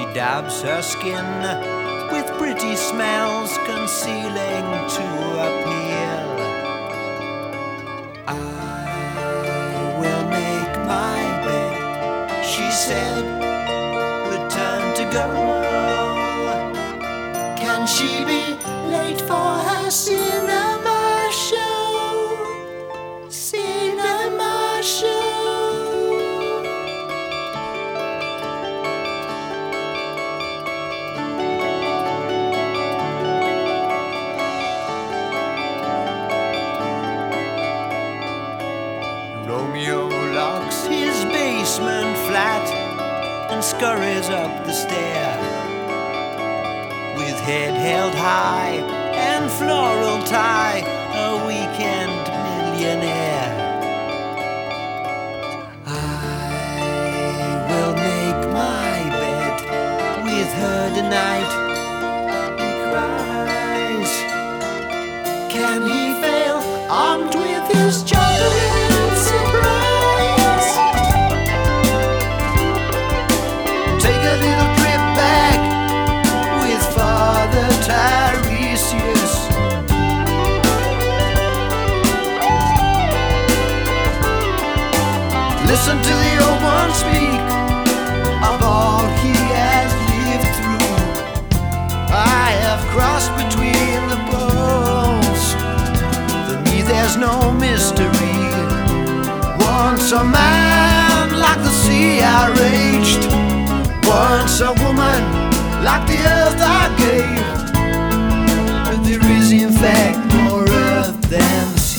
dabs her skin with pretty smells concealing to appeal. I will make my bed, she said, return to go. Can she be late for her cinema show? Cinema show. Romeo locks his basement flat and scurries up the stair, with head held high and floral tie, a weekend millionaire. I will make my bed with her tonight, he cries. Can he fail, armed with his chocolate surprise? Take a little trip back with Father Tiresias. Listen to the old one speak of all he has lived through. I have crossed between the poles. For me there's no mystery. Once a man like the sea I raged, once a woman like the earth I gave. But there is in fact more earth than sea.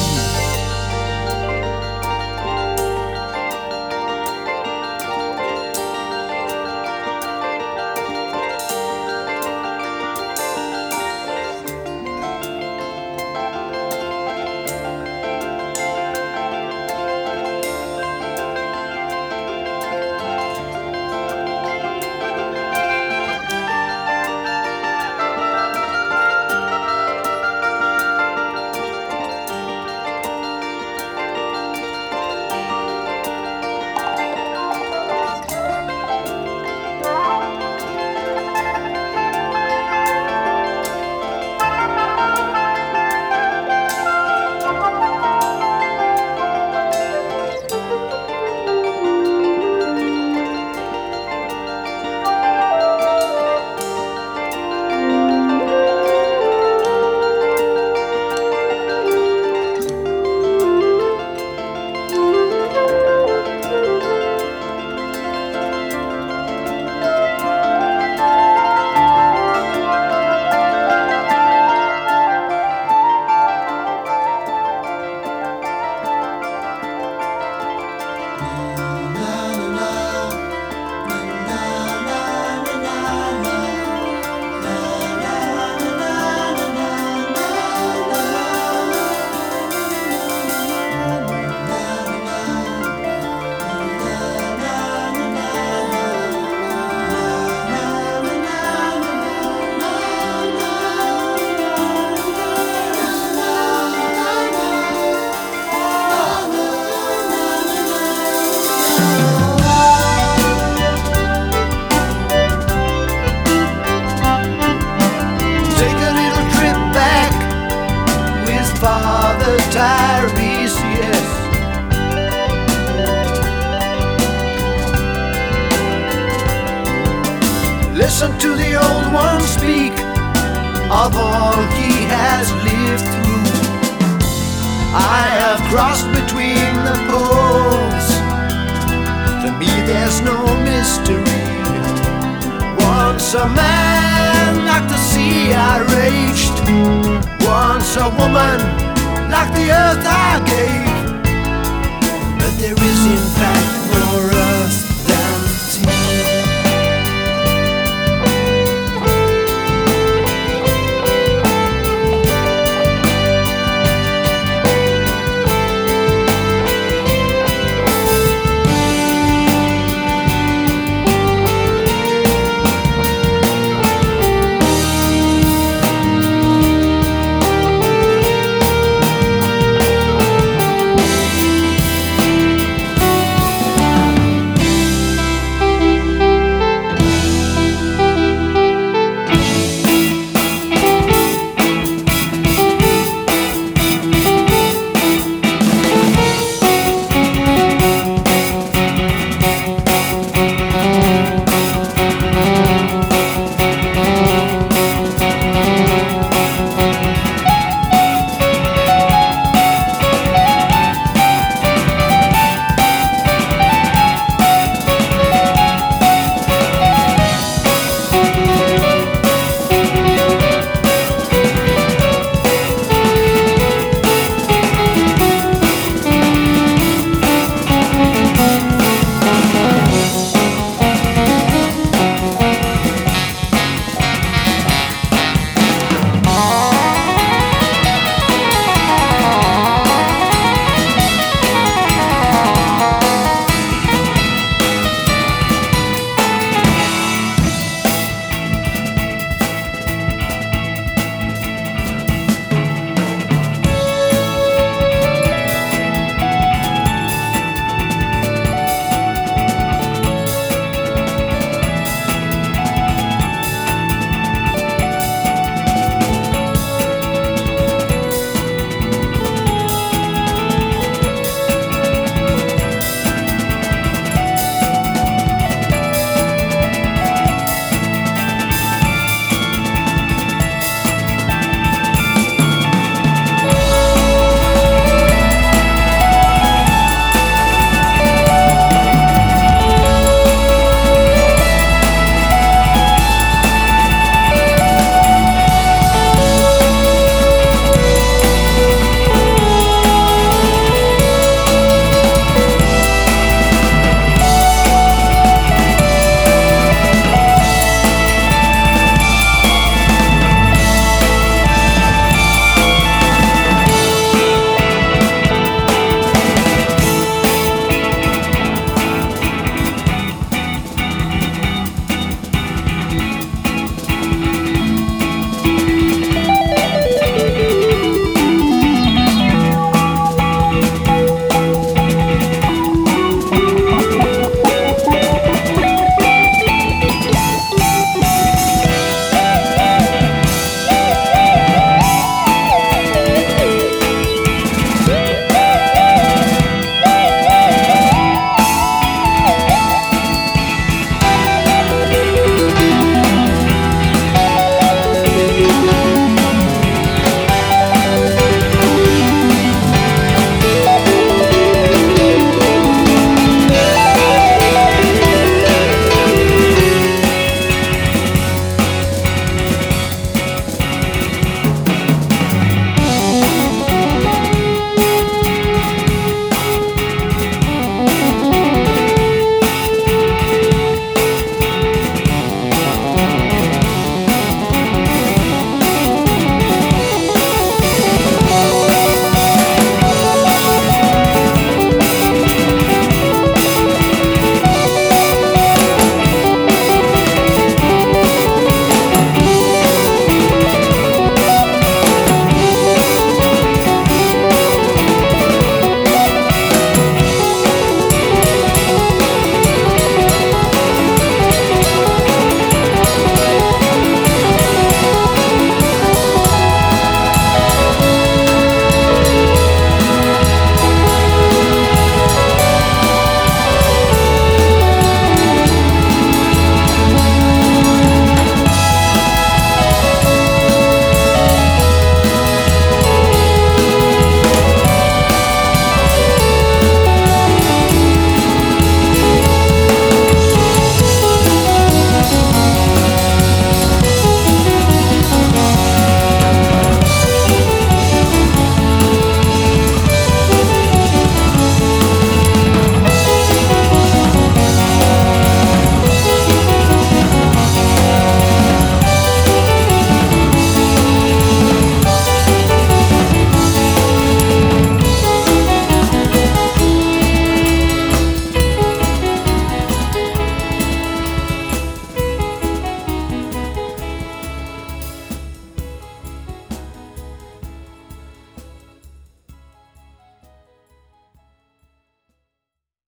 Father Tiresias. Listen to the old one speak of all he has lived through. I have crossed between the poles. To me there's no mystery. Once a man like the sea I raged, once a woman like the earth I gave. But there is in fact